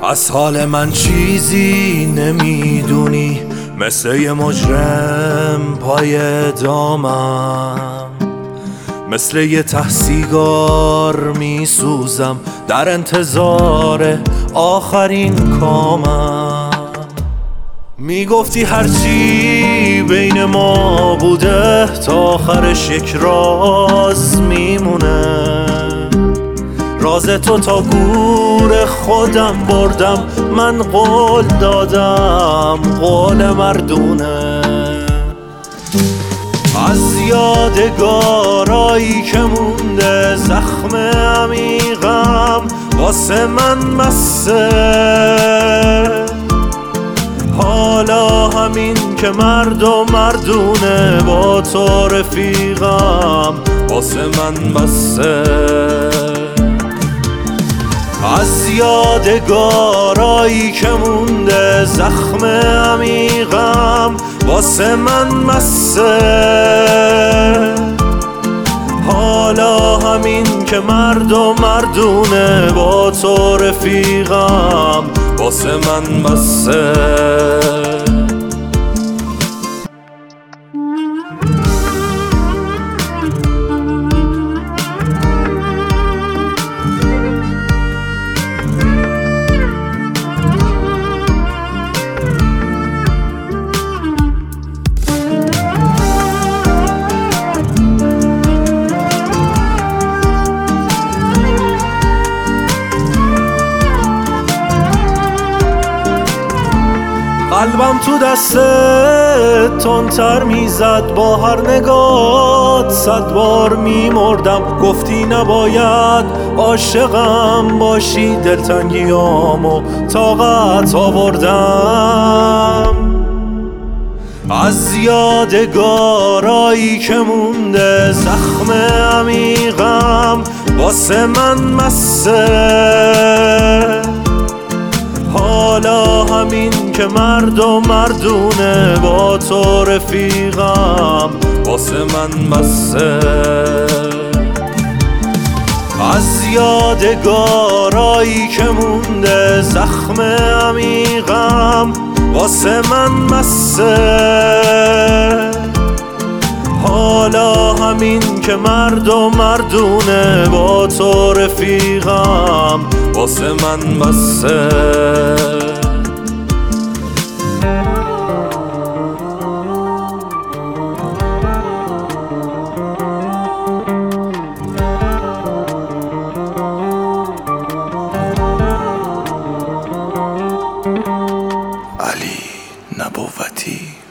از حال من چیزی نمیدونی، مثل یه مجرم پای دامم، مثل یه ته سیگار میسوزم در انتظار آخرین کامم. میگفتی هرچی بین ما بوده تا آخرش یک راز میمونه، راز تو تا گور خودم بردم، من قول دادم قول مردونه. از یادگارایی که مونده زخم عمیقم واسه من مسه، حالا همین که مرد و مردونه با تو رفیقم واسه من بسه. از یادگارایی که مونده زخم عمیقم واسه من مسه، حالا همین که مرد و مردونه با تو رفیقم واسه من بسه. قلبم تو دستت تندتر میزد، با هر نگات 100 بار میمردم. گفتی نباید عاشقم باشی، دلتنگیامو طاقت آوردم. از یادگارایی که مونده زخم عمیقم واسه من مسه، حالا همین که مرد و مردونه با تو رفیقم واسه من بسه. از یادگارایی که مونده زخم عمیقم واسه من مسه، حالا همین که مرد و مردونه با تو رفیقم واسه من بسه. علی نبوتی.